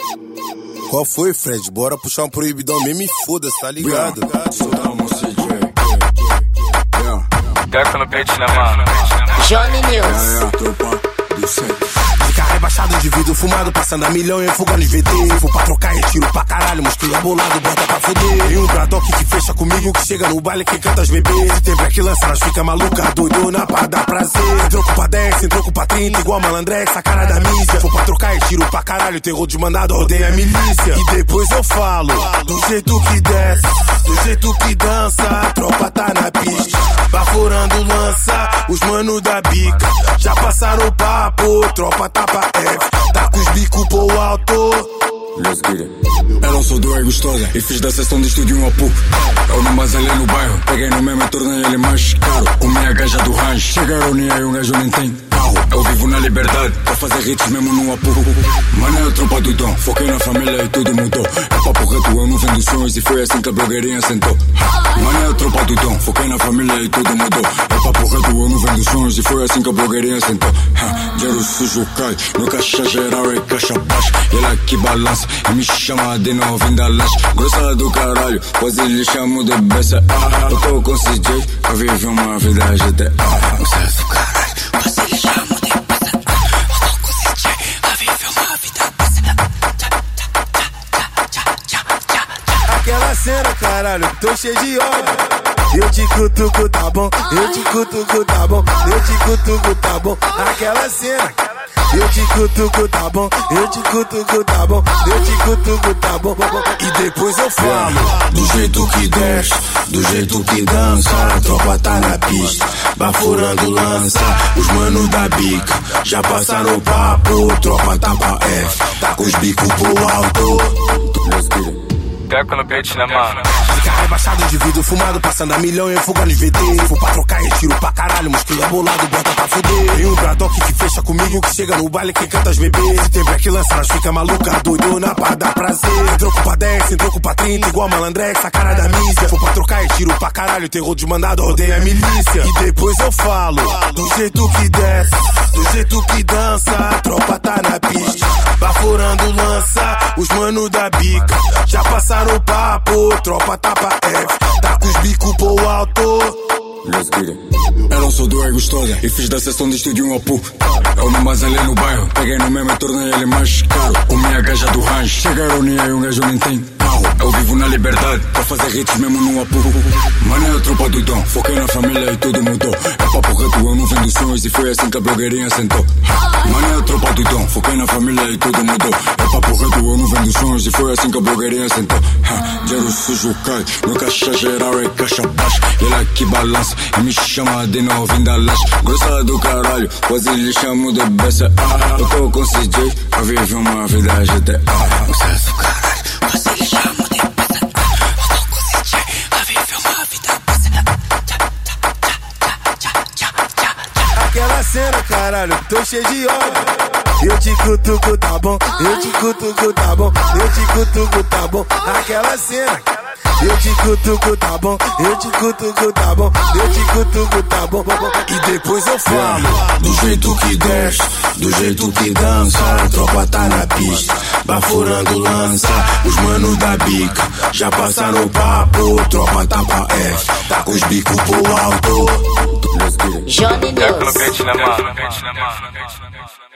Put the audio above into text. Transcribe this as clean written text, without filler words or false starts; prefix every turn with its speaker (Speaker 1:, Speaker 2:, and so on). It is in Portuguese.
Speaker 1: Qual foi, Fred? Bora puxar um proibidão mesmo e foda-se, tá ligado?
Speaker 2: Teco no peixe, né, mano?
Speaker 3: Johnny News.
Speaker 1: De carro rebaixado de vidro fumado, passando a milhão em fuga nos VT. Vou pra trocar e tiro pra caralho, muscula bolado, bota pra foder. E um Bradock que fecha comigo, que chega no baile, que canta as bebês. Se tem black lança, nós fica maluca, doidona pra dar prazer. Sem troco pra 10, sem troco pra 30, igual malandrex, a cara da mídia. Vou pra trocar e tiro pra caralho, terror de mandado, odeia a milícia. E depois eu falo, do jeito que desce, do jeito que dança, a tropa tá na pista. Baforando lança, os manos da bica já passaram o papo, tropa tá pra F, tá com os bicos pro alto.
Speaker 4: Let's get it. Era um som do é gostosa e fiz da sessão de estúdio um apu. Eu não mais ali no bairro, peguei no mesmo e tornei ele mais caro. Com minha gaja do rancho, chegaram nem aí, um gajo nem tem carro. Eu vivo na liberdade, pra fazer hits mesmo num apu. Mano, é a tropa do dom, foquei na família e tudo mudou. É papo reto, eu não vendo sonhos e foi assim que a blogueirinha sentou. Mano, é a tropa do dom, foquei na família e tudo mudou. É papo reto, eu não vendo sonhos e foi assim que a blogueirinha sentou. Dinheiro sujo cai, no caixa geral é caixa baixa. Ele aqui balança e me chama de novo da lanche. Grossa do caralho, quase lhe chamo de beça. Eu tô com CJ, a viver uma vida GTA. Grossa do caralho, quase lhe chamo de beça. Eu tô com CJ, a viver uma vida beça.
Speaker 1: Aquela cena, caralho, tô cheio de ódio. Eu te cutuco, tá bom? Eu te cutuco, tá bom? Eu te cutuco, tá bom? Aquela cena. Eu te cutuco, tá bom? Eu te cutuco, tá bom? Eu te cutuco, tá bom? E depois eu falo, do jeito que desce, do jeito que dança, a tropa tá na pista, baforando lança, os manos da bica já passaram o papo, tropa tá pra F, tá com os bicos pro alto.
Speaker 4: Let's get it.
Speaker 2: Teco no peixe, né, mano?
Speaker 1: De carro rebaixado de vidro fumado, passando a milhão em fuga nos VT. Vou pra trocar e tiro pra caralho, muscula bolado, bota pra fuder. Tem um Bradock que fecha comigo, que chega no baile, que canta as bebês. Se tem black lança, nós fica maluca, doidona pra dar prazer. Sem troco pra 10, sem troco pra 30, igual malandrex, a cara da mídia. Vou pra trocar e tiro pra caralho, terror de mandado, odeia a milícia. E depois eu falo, do jeito que desce, do jeito que dança, a tropa tá na pista, baforando lança, os manos da bica já passaram o papo, tropa tá pra F, tá com os bicos pro alto.
Speaker 4: Let's get it. Era um som do é gostosa e fiz da sessão de estúdio um apu. Eu não mais ali no bairro, peguei no mesmo e tornei ele mais caro. Com minha gaja do rancho, chegaram nem aí, um gajo nem tem carro. Eu vivo na liberdade, pra fazer hits mesmo num apu. Mano, é a tropa do dom, foquei na família e tudo mudou. É papo reto, eu não vendo sonhos e foi assim que a blogueirinha sentou. Mano, é a tropa do dom, foquei na família e tudo mudou. É papo reto, eu não vendo sonhos e foi assim que a blogueirinha sentou. Dinheiro sujo cai, no caixa geral é caixa baixa. Ele aqui balança e me chama de novo da lanche. Grossa do caralho, quase lhe chamo de beça. Eu tô com CJ, a viver uma vida GTA. Grossa do caralho, quase lhe chamo de beça. Eu tô com CJ, a viver uma vida beça.
Speaker 1: Aquela cena, caralho, tô cheio de ódio. Eu te cutuco, tá bom? Eu te cutuco, tá bom? Eu te cutuco, tá bom? Aquela cena. Eu te cutuco, tá bom? Eu te cutuco, tá bom? Eu te cutuco, tá bom? E depois eu falo, do jeito que desce, do jeito que dança, a tropa tá na pista, baforando lança, os manos da bica já passaram o papo, tropa tá pra F, tá com os bicos pro alto.
Speaker 3: Johnny
Speaker 2: Teco no
Speaker 3: News.
Speaker 2: peixe, né, mano?